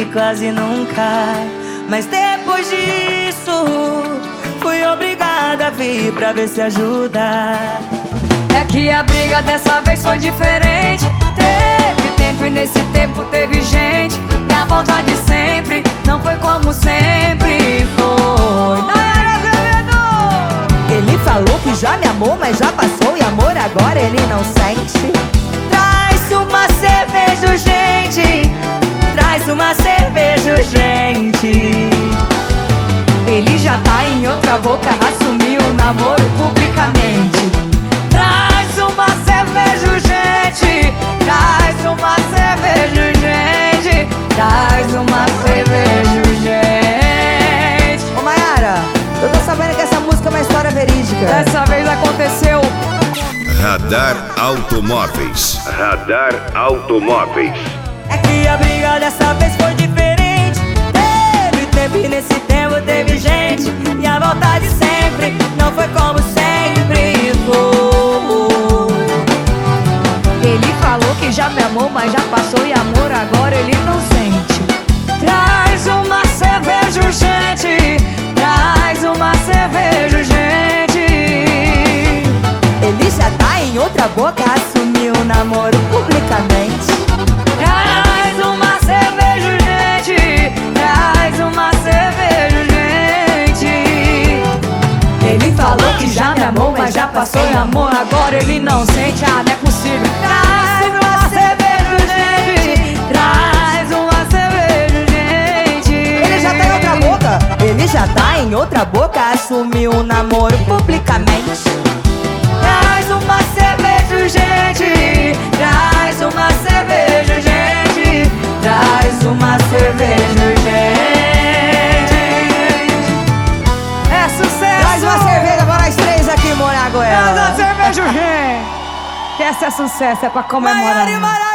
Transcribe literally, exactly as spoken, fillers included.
quase nunca. Mas depois disso fui obrigada a vir pra ver se ajuda. É que a briga dessa vez foi diferente. Teve tempo e nesse tempo teve gente. E a volta de sempre não foi como sempre foi. Ele falou que já me amou, mas já passou. E amor agora ele não sente. Traz uma cerveja urgente, traz uma cerveja urgente. Ele já tá em outra boca, assumiu o namoro publicamente. Traz uma cerveja urgente, traz uma cerveja urgente, traz uma cerveja urgente. Ô Mayara, eu tô sabendo que essa música é uma história verídica. Dessa vez aconteceu. Radar Automóveis. Radar Automóveis. É que a briga dessa vez foi diferente. Teve tempo e nesse tempo teve gente. E a volta de sempre não foi como sempre foi. Ele falou que já me amou, mas já passou. E amor agora ele não sente. Traz uma cerveja urgente, traz uma cerveja urgente. Ele já tá em outra boca, assumiu o namoro publicamente. Traz uma cerveja urgente, traz uma cerveja urgente. Ele falou que já me amou, mas já passou. E amor agora ele não sente. Ah, não é possível. Traz uma cerveja urgente, traz uma cerveja urgente. Ele já tá em outra boca, ele já tá em outra boca, assumiu o namoro publicamente. Traz uma cerveja urgente, traz uma cerveja urgente, traz uma cerveja urgente. É sucesso! Traz uma cerveja para nós três aqui, Moragoela. Traz uma cerveja urgente! Que essa é sucesso, é pra comemorar. Maiara e Mara.